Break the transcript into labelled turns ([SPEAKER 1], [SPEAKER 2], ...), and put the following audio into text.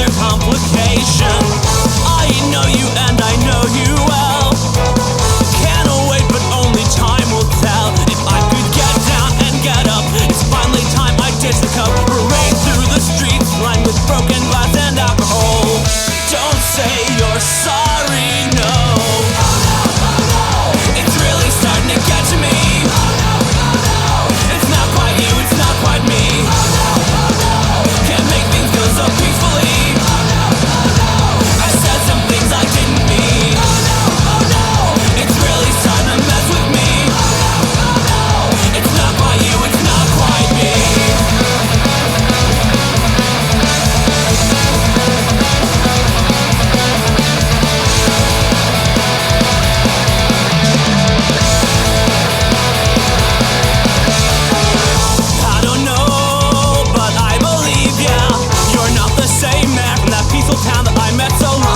[SPEAKER 1] another complication. I know you and I know you well. Can't wait, but only time will tell. If I could get down and get up, it's finally time I ditch the cup. Parade through the streets lined with broken glass and alcohol. Don't say you're sorry, no. It's really starting to get to me. It's not quite you, it's not quite me. Can't make things go so peacefully. I said some things I didn't mean. It's really starting to mess with me. It's not quite you, it's not quite me. I don't know, but I believe, yeah, you're not the same man from that peaceful town that I met so long